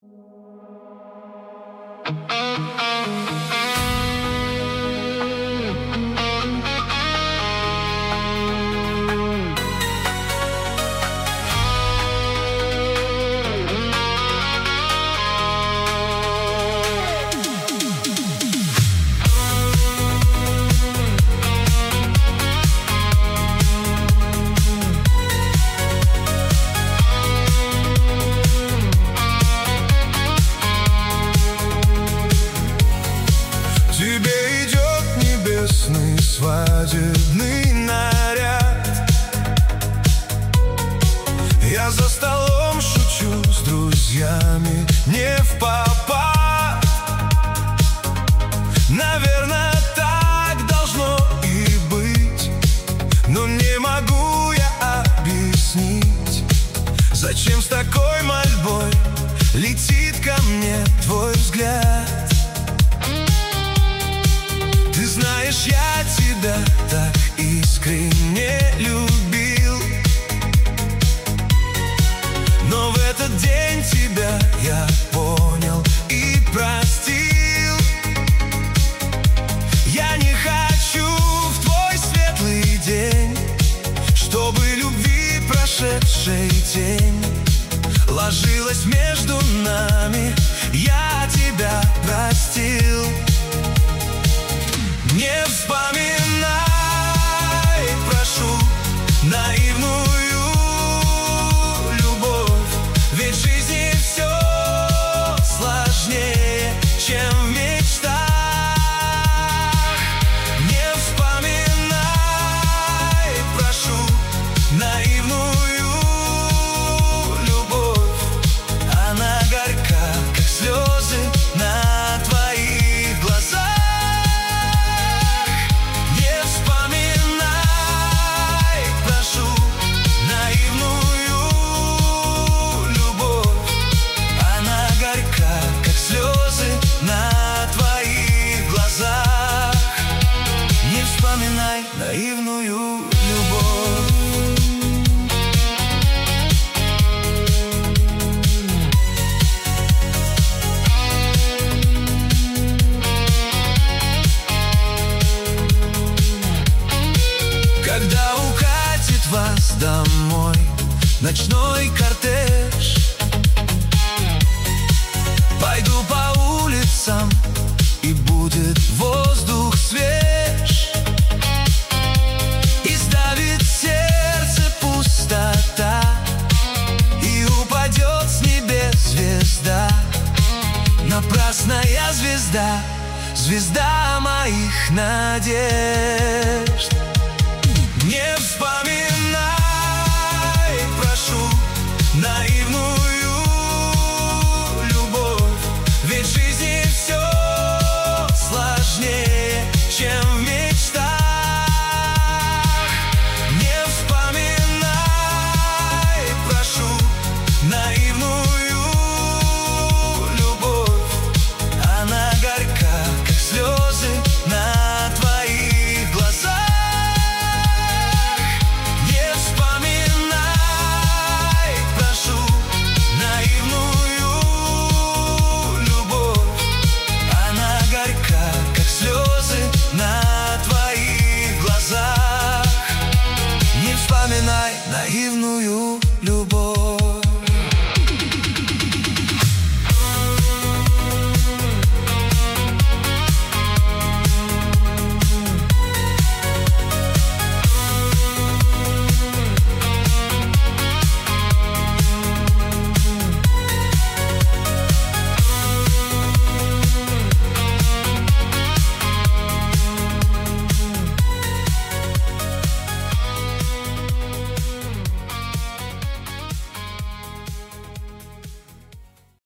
Тебе идет небесный свадебный наряд. Я за столом шучу с друзьями не впопад. Наверное, так должно и быть, но не могу я объяснить, зачем с такой мольбой летит ко мне твой взгляд. Ты знаешь, я тебя так искренне любил, но в этот день тебя я понял и простил. Я не хочу в твой светлый день, чтобы любви прошедшей тень ложилась между нами. Я тебя простил. Не вспоминай, прошу, наивную любовь, ведь в жизни все сложнее, чем в мечтах. Не вспоминай, прошу, наивную любовь. Она горька, как слезы на твоих глазах. Вспоминай наивную любовь. Когда укатит вас домой ночной кортеж, пойду по улицам, и будет воздух свеж. Напрасная звезда, звезда моих надежд. Не вспоминай, прошу,